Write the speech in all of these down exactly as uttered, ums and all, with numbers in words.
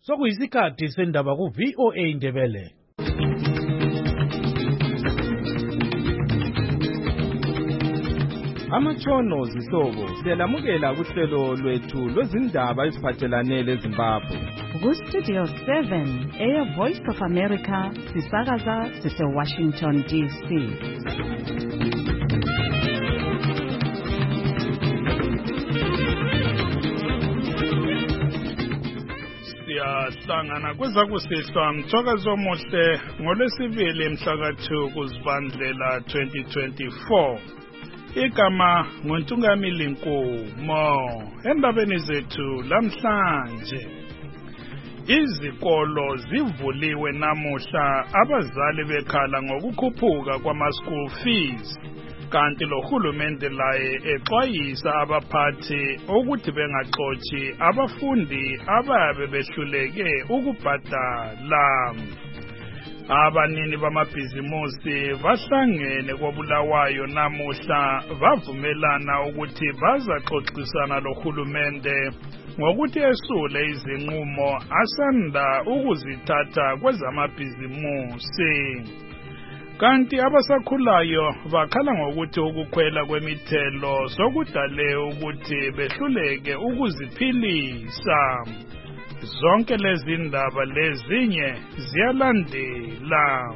Sokuyisikhathi sendaba ku V O A Ndebele. Amatshono zihlobo siyalamukela kuhlelo lwethu lwezindaba eziphathelane leZimbabwe. Ku Studio seven, Air Voice of America, sisakaza sise Washington D C. Siyahlangana kwezakusihlwa mthokozo omuhle ngolwesibili mhla ka two kuZibandlela twenty twenty-four. Igama nguNtungamili Nkomo. Endabeni zethu lamhlanje, izikolo zivuliwe namuhla abazali bekhala ngokukhuphuka kwama-school fees, kanti lo hulumende laye exwayisa abaphathi ukuthi bengaxoshi abafundi ababe behluleke ukubhadala. Abanini bamabhizimusi bahlangene koBulawayo namuhla bavumelana ukuthi bazaxoxisana lo hulumende ngokuthi esule izinqumo asanda ukuzithatha kwezamabhizimusi. Kanti abasakhulayo bakhala ngokuthi ukukhwela kwemithelo sokudale ukuthi behluleke ukuziphilisa. Zonke lezi ndaba lezinye ziyalandela.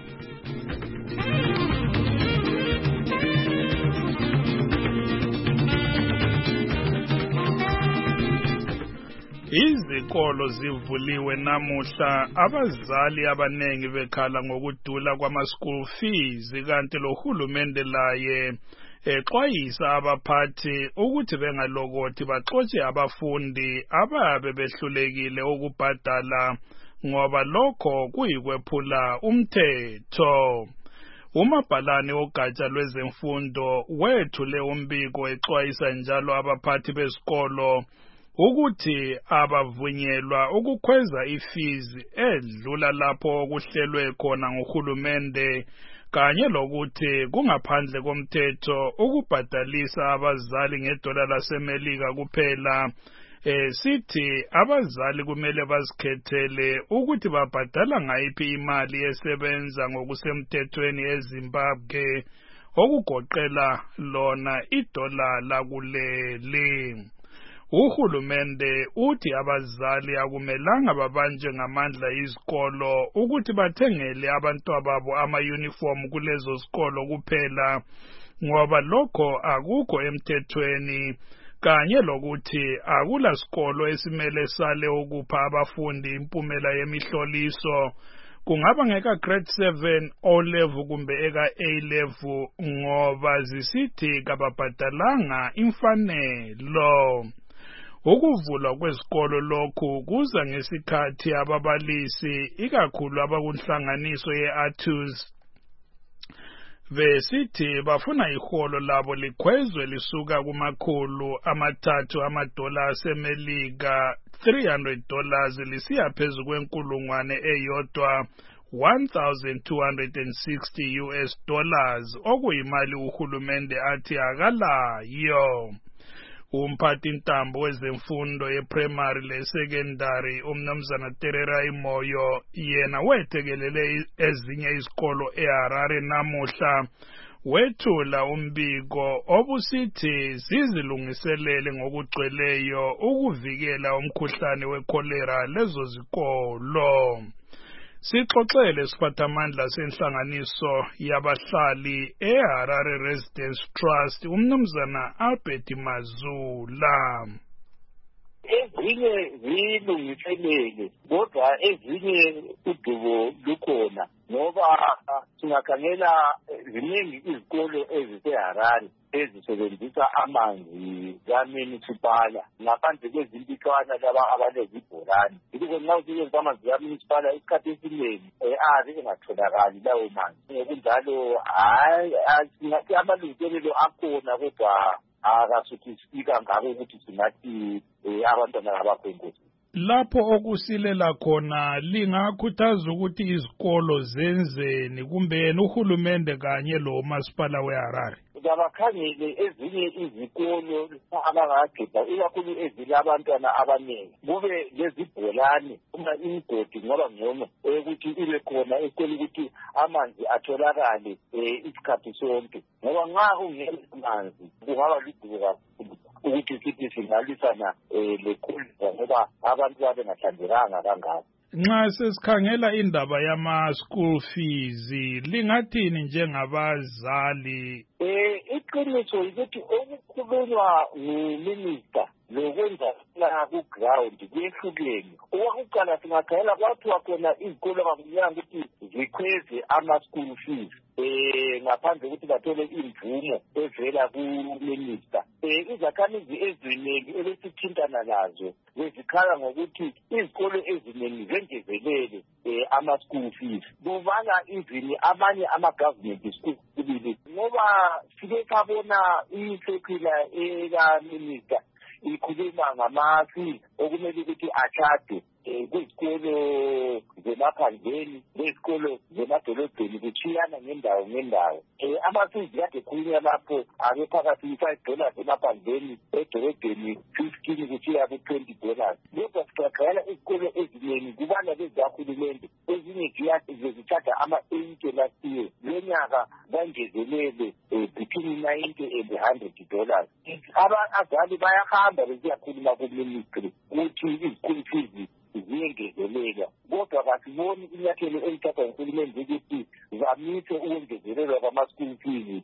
Izikolo zivuliwe namuhla abazali abanengi bekhala ngokudula kwama-school fees, kanti lo hulumende laye exwayisa abaphathi ukuthi bengalokothi baxotshe abafundi ababe behlulekile ukubhadala ngoba lokho kuyikwephula umthetho. Umabhalane ogatsha lwezemfundo wethule umbiko exwayisa njalo abaphathi besikolo ukuthi abavunyelwa ukukhweza ifees edlula lapho kuhlelwe khona nguhulumende, kanye lokuthi kungaphandle komthetho ukubhadalisa abazali ngedola laseMelika kuphela. Eh sithi abazali kumele bazikhethele ukuthi babhadala ngayiphi imali esebenza ngokusemthethweni eZimbabwe, okugoqela lona idola lakuleli. Uhulumende uthi abazali akumelanga babanjwe ngamandla izikolo ukuthi bathengele abantwababo ama-uniform kulezo zikolo kuphela, ngoba lokho akukho emthethweni, kanye lokuthi akula sikolo esimele sale ukupha abafundi impumela yemihloliso, kungaba ngeka grade seven, O level kumbe eka A level, ngoba zisithi kababhadalanga imfanelo. Ukuvulwa kwezikolo lokhu kuza ngesikhathi ababalisi ikakhulu abakunhlanganiso ye-Atus besithi bafuna iholo labo likhwezwe lisuka kumakhulu amathathu amadola aseMelika three hundred dollars lisiya phezu kwenkulungwane eyodwa one thousand two hundred sixty U S dollars, okuyimali uhulumende athi akalayo. Umphathi ntambo wezemfundo ye-primary le-secondary umnumzana Tererai Moyo yena wethekelele ezinye izikolo eHarare namuhla wethula umbiko obusithi zizilungiselele ngokugcweleyo ukuvikela umkhuhlane wekholera lezo zikolo. Sixoxele siphathamandla senhlanganiso yabahlali eHarare Residence Trust umnumzana Albert Mazula. Ezinye zilungiselele kodwa ezinye udubo lukhona, ngoba singakhangela ziningi izikolo eziseHarare ezisebenzisa amanzi kamunicipala ngaphandle kwezimpikwana laba abalezibholani. Yikho nxa usebenzisa amanzi kamunicipala isikhathi esiningi azi engatholakali lawo manzi. Ngokunjalo hayi singathi amalungiselelo akhona kodwa akasuthisika ngako ukuthi singathi abantwana abakho ingozi. Lapho okusilela khona lingakhuthaza ukuthi izikolo zenzeni kumbe uhulumende kanye lo masipala weHarare? kabakhangele ezinye izikolo abangagcida ikakhulu ezilabantwana abaningi kube lezibholane uma imigodi ngoba ngcono ukuthi ibe khona esikole ukuthi amanzi atholakale isikhathi sonke ngoba nxa ungela amanzi kungaba lidubo kakhulu ukuthi sithi singalwisana lekholera ngoba abantu babengahlanzekanga kangako. Nxa sesikhangela indaba yama-school fees lingathini njengabazali? Eh iqiniso ukuthi okukhulunywa nguminister lokwenzakala ku-ground kuyehlukene. Owakuqala singakhayela kwathiwa khona izikolo kakunyanga ukuthi zikhweze ama-school fees eh ngaphandle ukuthi bathole imvumo evela ku-minister. Eh izakhamizi eziningi elesithintana nazo bezikhala ngokuthi izikolo eziningi zengezelele eh ama-school fees. Kubala izini amanye ama-government schools kubili ngoba sike sabona isekula eka-minister ikhuluma ngama-fees okumele ukuthi achade kwizikolo zemaphandleni nezikolo zemadolobheni kuchiyana ngendawo ngendawo. Ama-fees kade khulunywa lapho ake phakathi five dollars emaphandleni edolobheni fifteen kuchiya ku-twenty dollars. Kodwa sikhangela izikolo eziningi kubana lezahulumende ezinye zizithatha ama-eight last year lonyaka bangezelele between ninety and one hundred dollars. Abazali bayahamba besiyakhuluma ku-ministry ukuthi izikolo fees ziyengezelela kodwa kasiboni inyathelo elithathwa nguhulumende ukuthi zamise ukwengezelelwa kwama-school fees.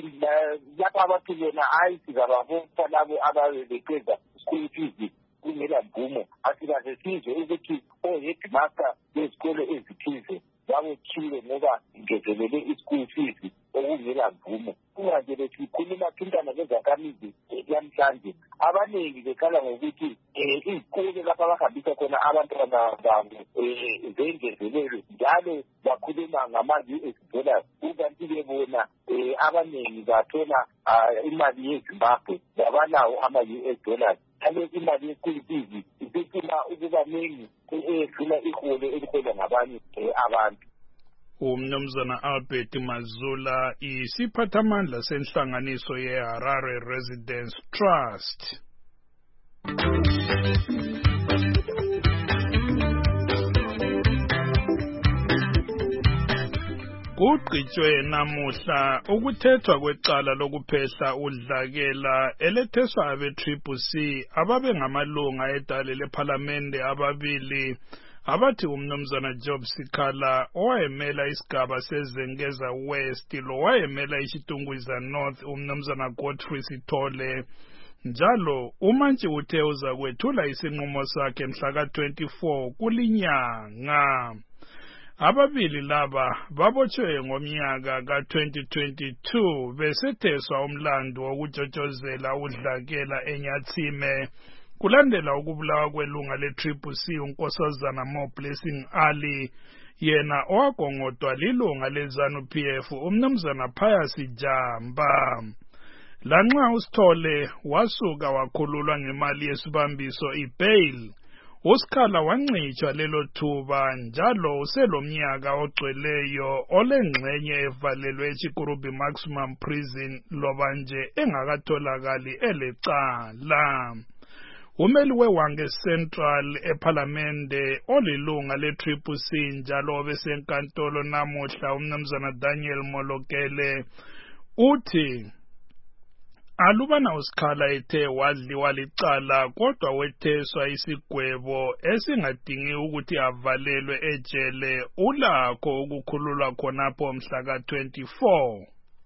Lapho abathi bona hayi sizababopha labo ababeqeda school fees kungela mvumo asikaze sizwe ukuthi o-headmaster bezikolo ezithize babothiwe ngoba ingezelele i-school fees okungela mvumo. Kunganje besikhuluma thintana nezakhamizi namhlanje abaningi bekhala ngokuthi izikole lapho abahambisa khona abantwana babo zengezelelwe njalo bakhuluma ngama-U S dollars ukanti-ke bona abaningi bathola imali yeZimbabwe babanawo ama-U S dollars. Kaloku imali ye-school fees isifuna ukuba ningi edlula iholo eliholwa ngabanye abantu. Umnumzana Albert Mazula isiphathamandla senhlanganiso ye-Harare Residence Trust. Kugqitshwe namuhla ukuthethwa kwecala lokuphehla udlakela eletheswa abe-Triple C ababe ngamalunga edale lephalamende ababili abathi umnumzana Job Sikhala owayemela isigaba sezengeza West lo wayemela iShitungwiza North umnumzana Godfrey Sithole njalo umantshi uthe uza kwethula isinqumo sakhe mhla ka twenty-four kulinyanga. Ababili laba babotshwe ngomnyaka ka twenty twenty-two besetheswa umlando wokujojozela udlakela eNyathime kulandela ukubulawa kwelunga le-Triple C uNkosazana Mo Blessing Ali yena owagongodwa lilunga le-ZANU P F umnumzana Pius Jamba. Lanxa uSithole wasuka wakhululwa ngemali yesibambiso i-bail, uSikhala wancitshwa lelo thuba njalo uselomnyaka ogcweleyo olengxenye evalelwe eChikurubi Maximum Prison loba nje engakatholakali elecala. Umeli weWange Central ePhalamende olilunga le-Triple C njalo obesenkantolo namuhla umnumzana Daniel Molokele uthi alubana uSikhala ethe wadliwa licala kodwa wetheswa isigwebo esingadingi ukuthi avalelwe ejele ulakho ukukhululwa khonapho mhla ka twenty-four.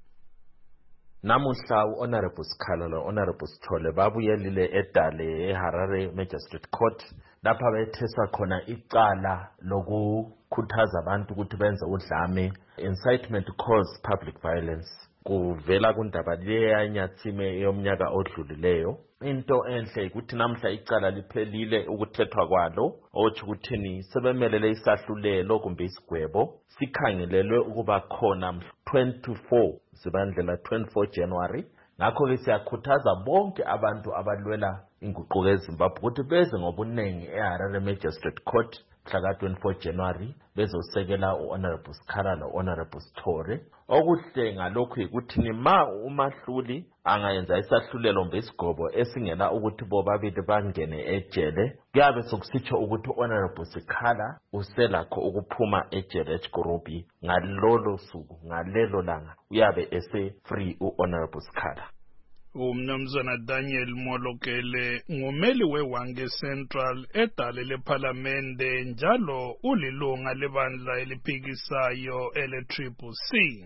Namuhla u-Honorable Sikhala lo-Honorable Sithole babuyelile edale eHarare Magistrate Court lapha betheswa khona icala lokukhuthaza abantu ukuthi benze udlame, incitement to cause public violence, kuvela kundaba leyanyathime yomnyaka odlulileyo. Into enhle ukuthi namhla icala liphelile ukuthethwa kwalo othi ukuthini sebemelele isahlulelo kumbe isigwebo sikhangelelwe ukuba khona twenty-four Zibandlela twenty-four January. Ngakho ke siyakhuthaza bonke abantu abalwela inguquko eZimbabwe ukuthi beze ngobunengi eHarare Magistrate Court mhla twenty-four January bezosekela u-Honorable Sikhala no-Honorable Sithole. Okuhle ngalokhu ukuthi nima uMahluli angayenza isahlulelo ngesigobo esingena ukuthi bobabili bangene ejele, kuyabe sokusitsho ukuthi u-Honorable Sikhala uselakho ukuphuma ejele eGurubi ngalolo suku, ngalelo langa uyabe ese free u-Honorable Sikhala. Umnumzana Daniel Molokele ngumeli weWange Central edale lePhalamende njalo ulilunga lebandla eliphikisayo ele Triple C.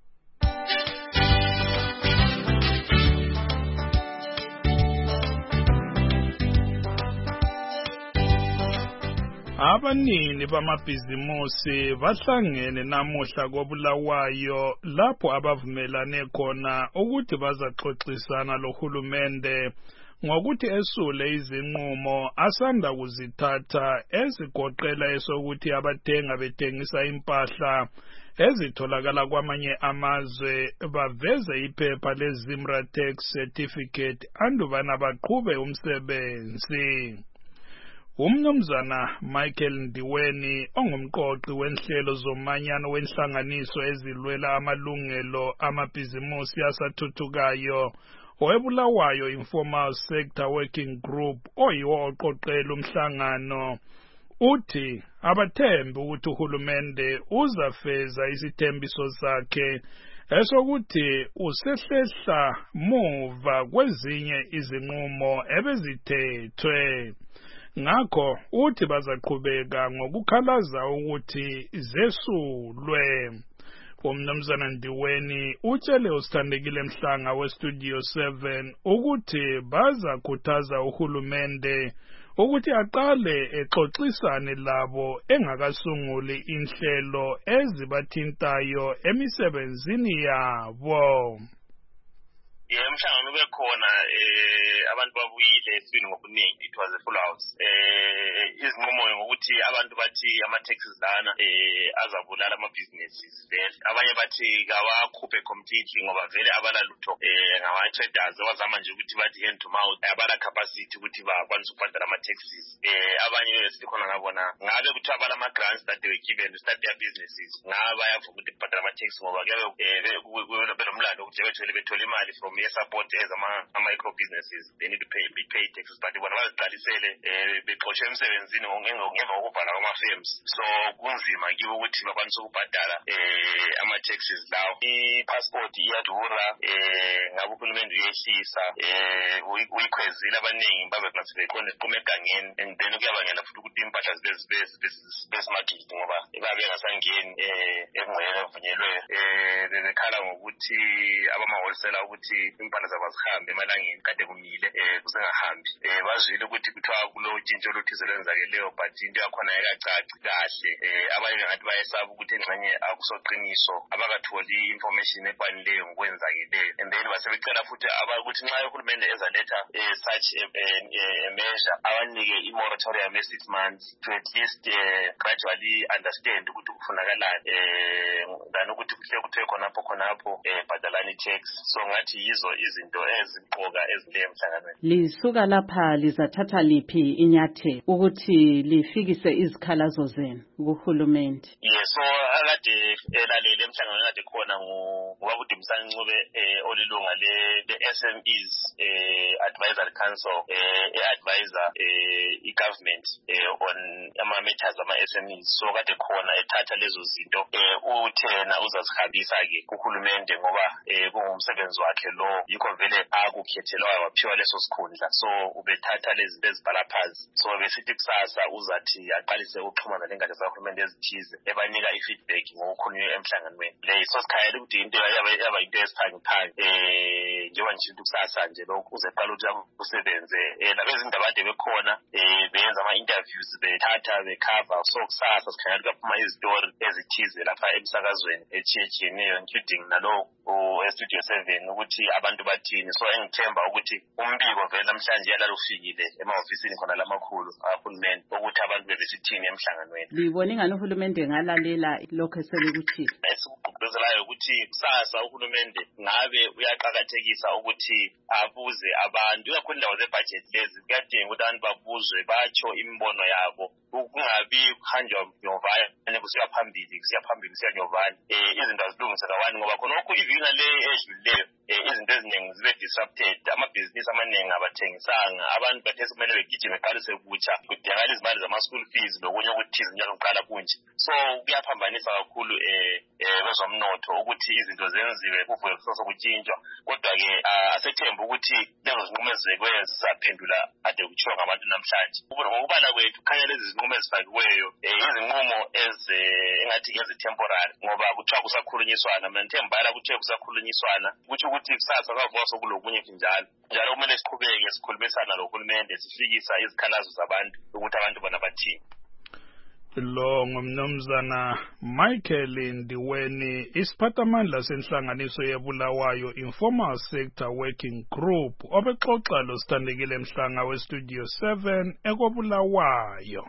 Abanini bamabhizimusi bahlangene namuhla koBulawayo lapho abavumelane khona ukuthi bazaxoxisana lohulumende ngokuthi esule izinqumo asanda kuzithatha ezigoqela esokuthi abathenga bethengisa impahla ezitholakala kwamanye amazwe baveze iphepha leZimra Tax Certificate andubana baqhube umsebenzi. Umnumzana Michael Ndiweni ongumqoqi wenhlelo zomanyano wenhlanganiso ezilwela amalungelo amabhizimusi asathuthukayo oweBulawayo Informal Sector Working Group oyiwo oqoqela umhlangano uthi abathembi ukuthi uhulumende uzafeza isithembiso sakhe esokuthi usehlehla muva kwezinye izinqumo ebezithethwe. Ngakho uthi bazaqhubeka ngokukhalaza ukuthi zesulwe. Umnumzana Ndiweni utshele usithandekile Mhlanga weStudio seven ukuthi bazakhuthaza uhulumende ukuthi aqale exoxisane labo engakasunguli inhlelo ezibathintayo emisebenzini yabo. Yemhlangano bekhona eh abantu babuyile esibini ngokuningi, it was a full house. Eh izinqumo ngokuthi abantu bathi ama taxes lana eh azabulala ama businesses vele, abanye bathi kawakhuphe completely ngoba vele abalalutho eh ngama traders wazama nje ukuthi bathi hand to mouth abala capacity ukuthi bakwanise ukubhadala ama taxes. Eh abanye sikhona ngabona ngabe kuthi abala ama grants that they were given to start their businesses ngaba yavuka ukuthi kubhadala ama taxes ngoba kuyabe eh belomlando ukuthi bethole bethola imali from support as a micro businesses. They need to pay be paid taxes, but when I was studying eh bexotshe emsebenzini ngemva kokubhala kwama firms, so kunzima kibo ukuthi bakwanise ukubhadala eh ama taxes lawo. I passport iyadura eh ngabe uhulumende uyehlisa eh uyikhwezile abaningi babe classified kone kume egangeni, and then kuyabangela futhi ukuthi impahla zibe smart ngoba babe ngasangeni eh engcwele evunyelwe eh bekhala ngokuthi abama wholesale ukuthi impahla zabazihambe emalangeni kade kumile eh kusengahambi eh bazwile ukuthi kuthiwa kulo tshintsho lothize lwenzakeleyo, but into yakhona ayikacaci kahle. Eh abanye ngathi bayesaba ukuthi engxenye akusoqiniso, abakatholi information efaneleyo ngokwenzakeleyo, and then basebecela futhi abakuthi nxa uhulumende ezaletha eh such a measure abanike i-moratorium six months to at least uh, gradually understand ukuthi kufunakalani eh than ukuthi kuhle kuthe khonapho khonapho eh badalani tax. So ngathi yizo izinto eziqoka ezile emhlanganweni. Lisuka lapha lizathatha liphi inyathelo ukuthi lifikise izikhalazo zenu kuhulumende? Yes, so akade elalele emhlanganweni kade khona ngubaba Msancube eh olilunga le S M Es eh advisory council eh advisor eh i-government eh on ama matters ama S M Es. So kade khona ethatha lezo zinto eh uthena uzazihambisa ke kuhulumende ngoba eh kungumsebenzi wakhe lo, yikho vele akukhethelwayo waphiwa leso sikhundla. So ubethatha lezi zinto ezibhala phansi, so besithi kusasa uzathi aqalise ukuxhumana lengatsha zahulumende ezithize ebanika i-feedback ngokukhulunywa emhlanganweni. Le so sikhayela ukuthi into yaba into esiphangiphanga eh njengoba nje kusasa nje lokhu uzeqala ukuthi usebenze eh labezindaba ade bekhona eh benza ama interviews bethatha becover. So kusasa sikhayela ukuphuma izitori ezithize lapha emsakazweni echiechineyo including nalo e-Studio seven ukuthi abantu bathini. So engithemba ukuthi umbiko vele namhlanje yalalufikile emahofisini khona lamakhulu ahulumende ukuthi abantu bebesithini emhlanganweni. Libona ingane uhulumende ngalalela lokho eselikuthile. engikugqizelayo ukuthi kusasa uhulumende ngabe uyaqakathekisa ukuthi abuze abantu ikakhulu indawo zebudget lezi kuyadinga ukuthi abantu babuzwe batsho imibono yabo kungabi kuhanjwa nyovane kusiya phambili kusiya phambili kusiya nyovane um izinto azilungise kawani ngoba khonokho ivika le edlulileyo um izinto eziningi zibe disrupted amabhizinisi amaningi abathengisanga abantu bathesi kumele begijime beqalise kutsha kudingakala izimali zama-school fees lokunye okuthize njalo kuqala kunje so kuyaphambanisa kakhulu um kwezomnotho ukuthi izinto zenziwe kuvuke kusosokutshintshwa kodwa-ke asethemba ukuthi lezo zinqumo ezibekweyo zizaphendula ade kuthiwa ngabantu namhlanje ngokubala kwethu khanya lezi zinqumo ezifakiweyo izinqumo engathi ngezi-temporary ngoba kuthiwa kusakhulunyiswana mina ngithembala kuthiwe kusakhulunyiswana kutsho ukuthi kusasa kwavuka sokulokunye njalo njalo kumele siqhubeke sikhulumisana lohulumende sifikisa izikhalazo zabantu ukuthi abantu bona bathini. Lo ngumnumzana Michael Ndiweni isiphathamandla senhlanganiso yebulawayo Informal Sector Working Group obexoxa lo Sithandekile Mhlanga we Studio seven ekobulawayo.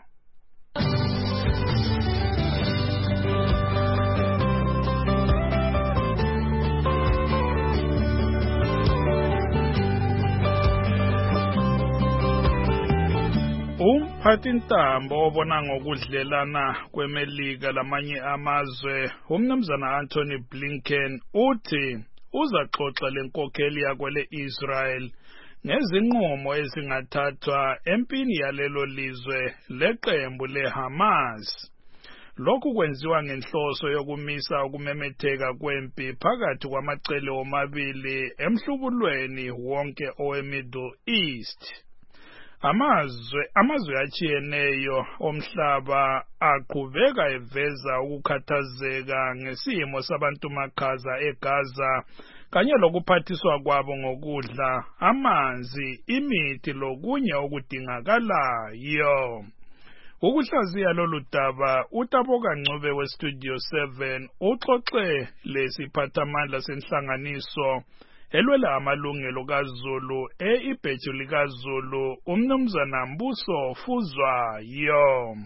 Umphathintambo obona ngokudlelana kweMelika lamanye amazwe umnumzana Anthony Blinken uthi uzaxoxa lenkokheli yakwele Israel ngezinqumo ezingathathwa empini yalelo lizwe leqembu leHamas. Lokhu kwenziwa ngenhloso yokumisa ukumemetheka kwempi phakathi kwamacele omabili emhlubulweni wonke oweMiddle East. Amazwe amazwe achiyeneyo omhlaba aqhubeka eveza ukukhathazeka ngesimo sabantu makhaza eGaza kanye lokuphathiswa kwabo ngokudla amanzi imithi lokunye okudingakalayo. Ukuhlaziya lolu daba uTaboka Ncube we Studio seven uxoxe lesiphathamandla senhlanganiso elwela amalungelo kaZulu e-ibheju likaZulu umnumzana Mbuso Fuzwayo.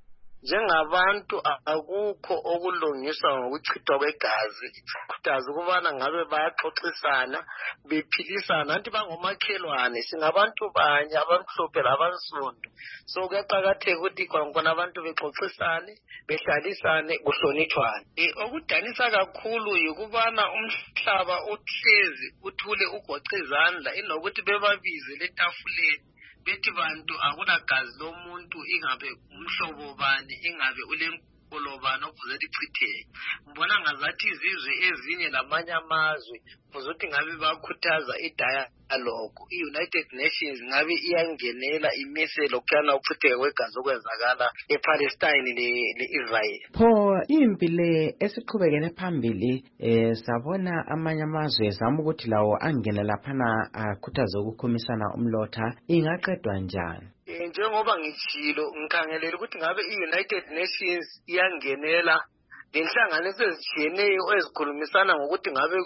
Njengabantu akukho okulungiswa ngokuchithwa kwegazi ikhuthaza ukubana ngabe bayaxoxisana bephilisana anti bangomakhelwane singabantu banye abamhlophe labansundu so kuyaqakatheka ukuthi kwankona abantu bexoxisane behlalisane kuhlonitshwane. Okudanisa kakhulu yikubana umhlaba uhlezi uthule ugoce izandla inokuthi bebabize letafuleni bethi bantu akulagazi lomuntu ingabe umhlobo bani ingabe ulenkolo bani okuze lichitheke. Mbona ngazathi izizwe ezinye lamanye amazwe kuzothi ngabe bakhuthaza idialogue i-United Nations ngabe iyangenela imise lokhana ukuchitheka kwegazi okwenzakala ePalestine le-Israel. Pho impi le esiqhubekele phambili eh sabona amanye amazwe zama ukuthi lawo angena laphana akhuthaza ukukhumisana umlotha ingaqedwa njani? Njengoba ngitshilo ngikhangelela ukuthi ngabe i-United Nations iyangenela lenhlanganiso ezitshiyeneyo ezikhulumisana ngokuthi ngabe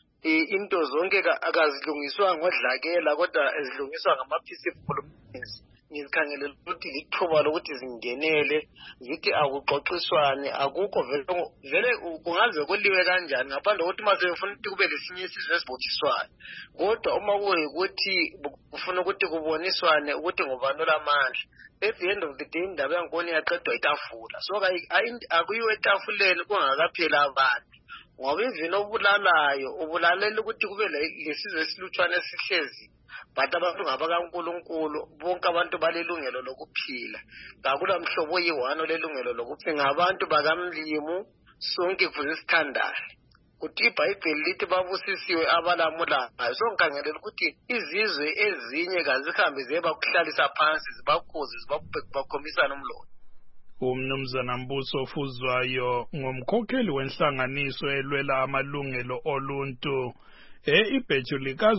into zonke akazilungiswa ngodlakela kodwa ezilungiswa ngama-peaceful diplomacy. Ngizikhangelela ukuthi lithuba lokuthi zingenele zithi akuxoxiswane akukho vele kungaze kuliwe kanjani ngaphandle kokuthi mase befuna ukuthi kube lesinye isizwe esibothiswayo kodwa uma kuyikuthi kufuna ukuthi kuboniswane ukuthi ngubani olamandla at the end of the day indaba yankoni yaqedwa itafula so akuyiwe etafuleni kungakaphela abantu ngoba ivini obulalayo ubulalela ukuthi kube lesizwe esilutshwane esihlezi but abantu ngabakaNkulunkulu bonke abantu balelungelo lokuphila ngakula mhlobo oyi-one olelungelo lokuphila ngabantu bakamlimu sonke kufuze sithandane kuthi iBhayibheli lithi babusisiwe abalamulayo so ngikhangelela ukuthi izizwe ezinye kazihambe ziye bakuhlalisa phansi zibakhuze zibakhomisana umlomo. Umnumzana Mbuso Fuzwayo ngumkhokheli wenhlanganiso elwela amalungelo oluntu e-ibheju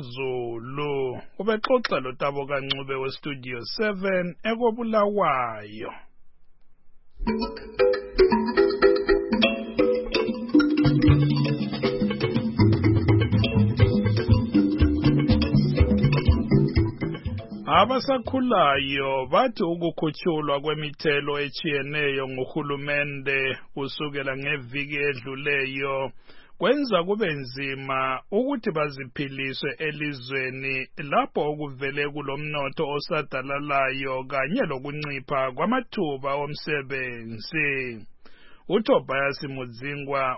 likaZulu ubexoxa lo Taboka Ncube we Studio seven ekobulawayo. Abasakhulayo bathi ukukhutshulwa kwemithelo echiyeneyo ngohulumende kusukela ngeviki edluleyo kwenza kube nzima ukuthi baziphiliswe elizweni lapho okuvele kulomnotho osadalalayo kanye lokuncipha kwamathuba omsebenzi. uTobias Mudzingwa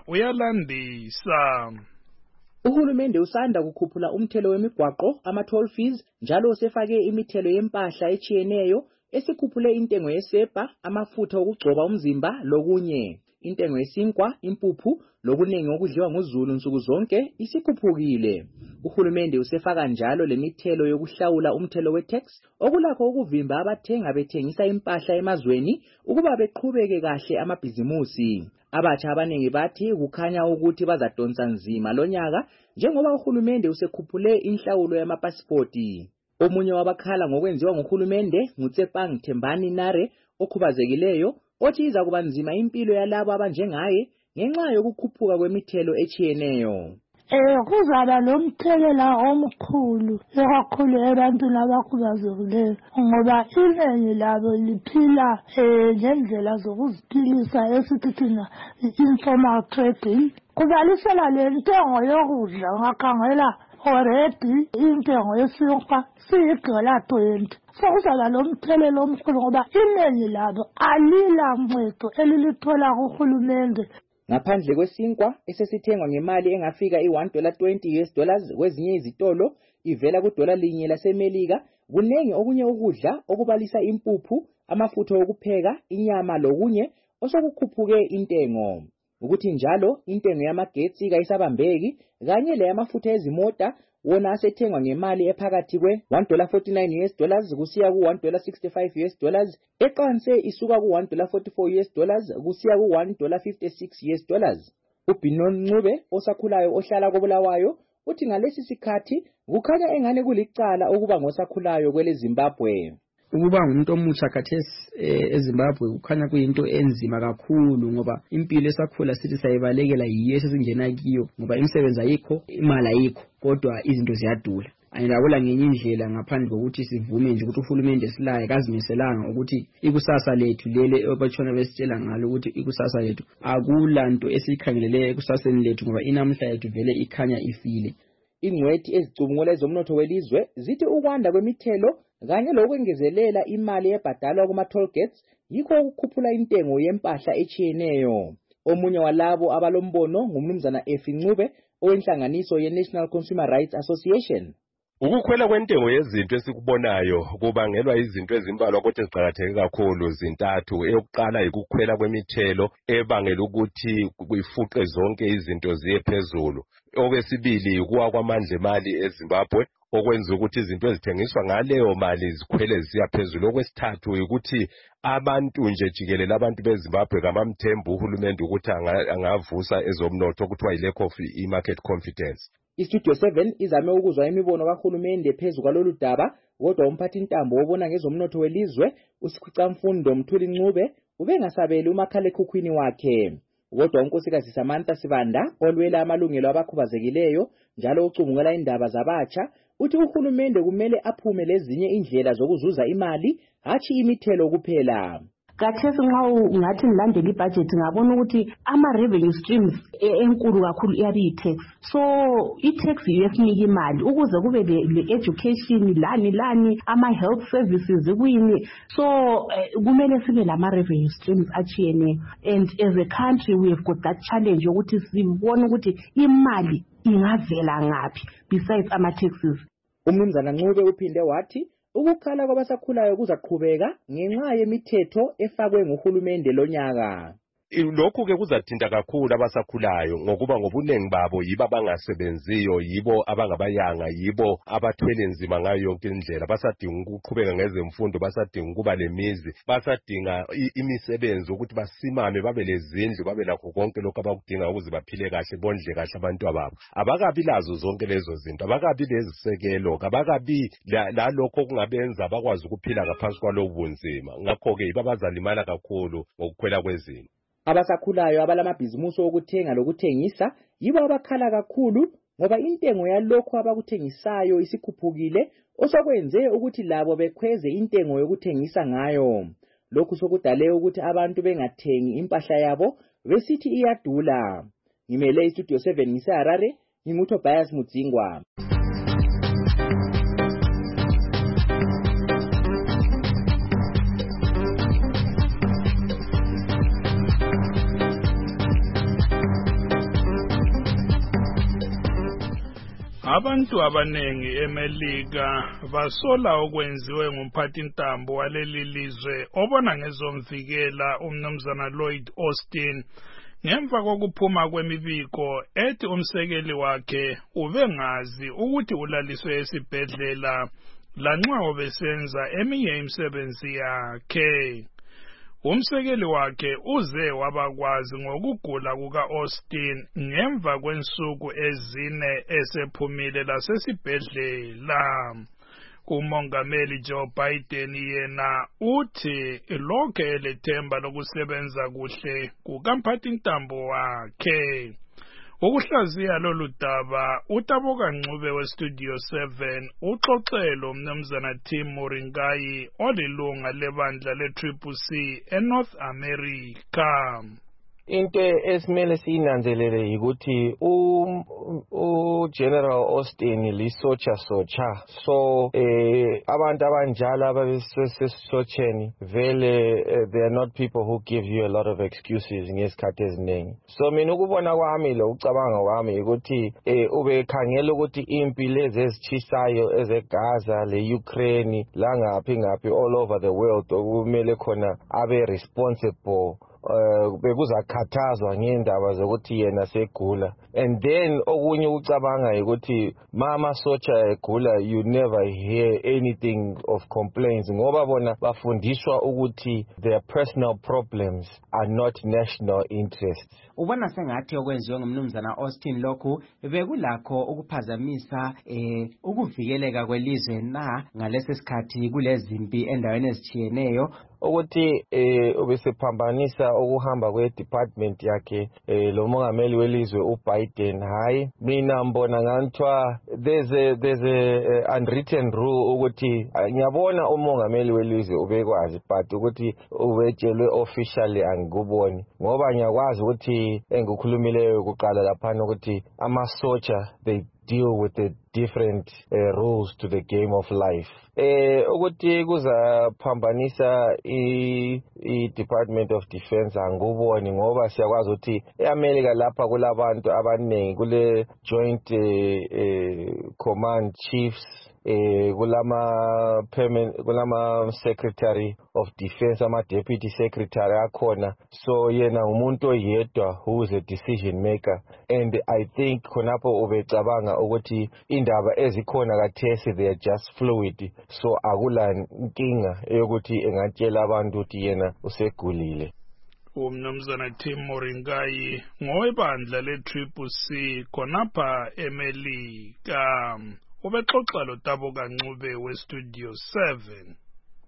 uyalandisa. Uhulumende usanda kukhuphula umthelo wemigwaqo ama-toll fees njalo usefake imithelo yempahla echiyeneyo esikhuphule intengo yesepa, amafutha okugcoba umzimba lokunye. Intengo yesinkwa, impuphu lokuningi okudliwa nguzulu nsuku zonke isikhuphukile. Uhulumende usefaka njalo lemithelo yokuhlawula umthelo we-tax okulakho ukuvimba abathenga bethengisa impahla emazweni ukuba beqhubeke kahle amabhizimusi. Abatsha abanengi bathi kukhanya ukuthi bazadonsa nzima lonyaka njengoba uhulumende usekhuphule inhlawulo yamapasipoti. Omunye wabakhala ngokwenziwa nguhulumende nguTsepang Thembani Nare okhubazekileyo othi iza kuba nzima impilo yalabo abanjengaye ngenxa yokukhuphuka kwemithelo echiyeneyo. Eh kuzaba lomthelela omkhulu ekakhulu ebantwini abakhubazekileyo ngoba iningi labo liphila eh ngendlela zokuziphilisa esithi thina informal trading. Kubalisela le ntengo yokudla ngakhangela already intengo yesinkwa siyidola twenty. So kuzaba lomthelela omkhulu ngoba iningi labo alila ncedo elilithola kuhulumende. Ngaphandle kwesinkwa esesithengwa ngemali engafika i-one dollar twenty U S dollars kwezinye izitolo ivela kudola linye laseMelika, kunengi okunye ukudla okubalisa impuphu, amafutha okupheka, inyama lokunye osokukhuphuke intengo. Ukuthi njalo intengo yamagetsi kayisabambeki kanye le yamafutha ezimota wona asethengwa ngemali ephakathi kwe one dollar forty-nine U S dollars kusiya ku one dollar sixty-five U S dollars, eqanse isuka ku one dollar forty-four U S dollars kusiya ku one dollar fifty-six U S dollars. uBinon Ncube osakhulayo ohlala koBulawayo uthi ngalesi sikhathi kukhanya engane kulicala ukuba ngosakhulayo kwele Zimbabwe. Ukuba ngumuntu omutsha khathesi eZimbabwe kukhanya kuyinto enzima kakhulu ngoba impilo esakhula sithi sayibalekela yiyo esingena kiyo ngoba imisebenzi ayikho, imali ayikho, kodwa izinto ziyadula. Ayilawula ngenye indlela ngaphandle kokuthi sivume nje ukuthi uhulumende silaye kazimiselanga ukuthi ikusasa lethu lele obatshona besitshela ngalo ukuthi ikusasa lethu akulanto esiyikhangeleleyo ekusaseni lethu ngoba inamhla yethu vele ikhanya ifile. Ingcwethi ezicubungula ezomnotho welizwe zithi ukwanda kwemithelo kanye lokwengezelela imali ebhadalwa kuma-toll gates yikho ukukhuphula intengo yempahla echiyeneyo. Omunye walabo abalombono ngumnumzana Efi Ncube owenhlanganiso ye-National Consumer Rights Association. Ukukhwela kwentengo yezinto esikubonayo kubangelwa izinto ezimbalwa kodwa eziqakatheke kakhulu zintathu. Eyokuqala ikukhwela kwemithelo ebangela ukuthi kuyifuqe zonke izinto ziye phezulu. Okwesibili kuwa kwamandla emali eZimbabwe okwenza ukuthi izinto ezithengiswa ngaleyo mali zikhwele zisiya phezulu. Okwesithathu ukuthi abantu nje jikelele abantu beZimbabwe kamamthembu uhulumende ukuthi angavusa ezomnotho okuthiwa yi-lack of i-market confidence. iStudio seven izame ukuzwa imibono kahulumende phezu kwalolu daba, kodwa umphathi intambo obona ngezomnotho welizwe uSikhwicamfundo Mthuli Ncube ubengasabeli umakhalekhukhwini wakhe. Kodwa unkosikazi Samantha Sibanda olwela amalungelo abakhubazekileyo njalo ucubungula indaba zabatsha uthi uhulumende kumele aphume lezinye indlela zokuzuza imali hathi imithelo kuphela. Kathesi nxa ungathi ngilandela ibudget ngabona ukuthi ama revenue streams enkulu kakhulu iyabe i-tax. So i-tax yesinika imali ukuze kube le education lani lani ama health services kuyini. So kumele sibe lama revenue streams achiyene, and as a country we have got that challenge yokuthi sibone ukuthi imali ingavela ngaphi besides ama taxes. Umnumzana Ncube uphinde wathi ukukhala kwabasakhulayo kuzaqhubeka ngenxa yemithetho efakwe nguhulumende lonyaka. Lokhu ke kuzathinta kakhulu abasakhulayo ngokuba ngobunengi babo yibo abangasebenziyo, yibo abangabayanga, yibo abathwele nzima ngayo yonke indlela. Basadinga ukuqhubeka ngezemfundo, basadinga ukuba lemizi, basadinga imisebenzi ukuthi basimame babe lezindlu, babe lakho konke lokho abakudinga ukuze baphile kahle, bondle kahle abantu ababo. Abakabi lazo zonke lezo zinto, abakabi lezisekelo, abakabi lalokho okungabenza bakwazi ukuphila ngaphansi kwalobu bunzima. Ngakho ke babazalimala kakhulu ngokukhwela kwezinto. Abasakhulayo abalamabhizimusi okuthenga lokuthengisa yibo abakhala kakhulu ngoba intengo yalokho abakuthengisayo isikhuphukile osokwenze ukuthi labo bekhweze intengo yokuthengisa ngayo. Lokhu sokudale ukuthi abantu bengathengi impahla yabo besithi iyadula. ngimele istudio seven ngiseharare nginguTobias Mudzingwa. Abantu abanengi eMelika basola okwenziwe ngumphathintambo waleli lizwe obona ngezomvikela umnumzana Lloyd Austin ngemva kokuphuma kwemibiko ethi umsekeli wakhe ubengazi ukuthi ulaliswe esibhedlela lanxa obesenza eminye imisebenzi yakhe. Umsekeli wakhe uze wabakwazi ngokugula kuka-Austin ngemva kwensuku ezine esephumile lasesibhedlela. Umongameli Joe Biden yena uthi lokho elethemba lokusebenza kuhle kukamphathintambo wakhe. Ukuhlaziya lolu daba uTaboka Ncube weStudio seven uxoxelo umnumzana Tim Moringai olilunga lebandla le-Triple C eNorth America. Into esimele siyinanzelele ukuthi u General Austin lisotsha sotsha so eh abantu abanjalo ababesesotsheni vele they are not people who give you a lot of excuses ngesikhathi eziningi. So mina ukubona kwami lo ucabanga kwami ukuthi eh ubekhangela ukuthi impilo ezezitshisayo ezeGaza le-Ukraine la ngaphi ngaphi all over the world okumele khona abe responsible Uh, bekuzakhathazwa ngendaba zokuthi yena segula and then okunye ucabanga ukuthi mama socha egula you never hear anything of complaints ngoba bona bafundiswa ukuthi their personal problems are not national interests. Ubona sengathi okwenziwe ngumnumzana Austin lokhu bekulakho ukuphazamisa eh ukuvikeleka kwelizwe na ngalesi sikhathi kulezimpi endaweni ezitshiyeneyo ukuthi eh ubesephambanisa ukuhamba kwe-department yakhe eh lo mongameli welizwe uBiden. Hayi mina mbona nganthiwa there's a there's a unwritten rule ukuthi ngiyabona umongameli welizwe ubekwazi but ukuthi ubetshelwe officially angikuboni ngoba ngiyakwazi ukuthi engikukhulumileyo kuqala lapha ukuthi amasoja they deal with the different uh, rules to the game of life. Eh ukuthi kuzaphambanisa i i-Department of Defense anguboni ngoba siyakwazi ukuthi eAmerica lapha kulabantu abaningi kule joint eh, eh, command chiefs eh kulama permanent kulama secretary of defense ama deputy secretary akhona so yena umuntu oyedwa who is a decision maker and I think khonapho ubecabanga ukuthi indaba ezikhona kathesi they are just fluid so akula inkinga eyokuthi engatshela abantu ukuthi yena usegulile. Umnumzana Tim Moringai ngowebandla le-Triple C khonapha eMelika. Ubexoxa lo Taboka Ncube weStudio seven.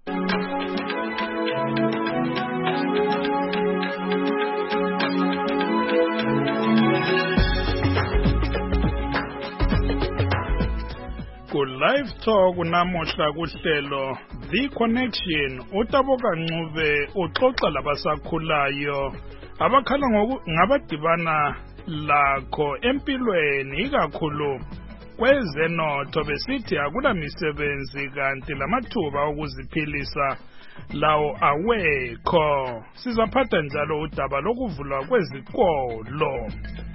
Ku live talk namuhla kuhlelo The Connection uTaboka Ncube uxoxa labasakhulayo abakhala ngabadibana lakho empilweni ikakhulu kwezenotho besithi akula misebenzi kanti lamathuba okuziphilisa lawo awekho. Sizaphatha njalo udaba lokuvulwa kwezikolo.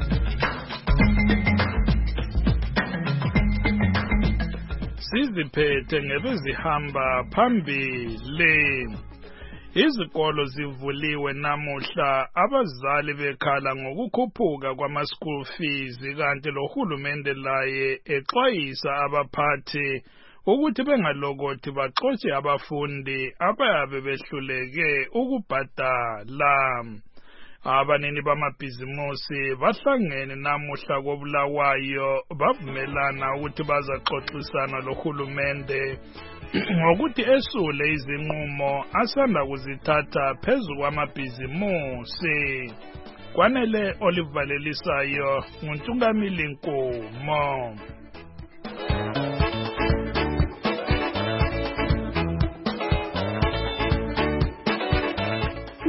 Siziphethe ngebezihamba phambili. Izikolo zivuliwe namuhla abazali bekhala ngokukhuphuka kwama-school fees kanti lo hulumende laye exwayisa abaphathi ukuthi bengalokothi baxotshe abafundi abayabe behluleke ukubhadala. Abanini bamabhizimusi bahlangene namuhla koBulawayo bavumelana ukuthi bazaxoxisana lo hulumende ngokuthi esule izinqumo asanda kuzithatha phezu kwamabhizimusi. Kwanele olivalelisayo nguNtungamili Nkomo.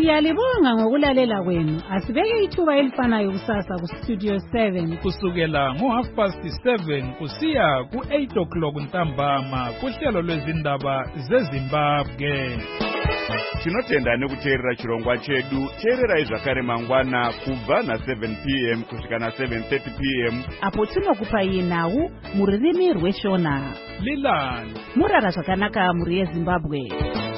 Siyalibonga ngokulalela kwenu. Asibeke ithuba elifanayo kusasa ku Studio seven kusukela ngo half past seven kusiya ku eight o'clock ntambama kuhlelo lwezindaba zeZimbabwe. Tinotenda nekuteerera chirongwa chedu. Teererai zvakare mangwana kubva na seven p m kusvika na seven thirty p m apo tinokupai nhau mururimi rweshona. Lilani murara zvakanaka muri yeZimbabwe.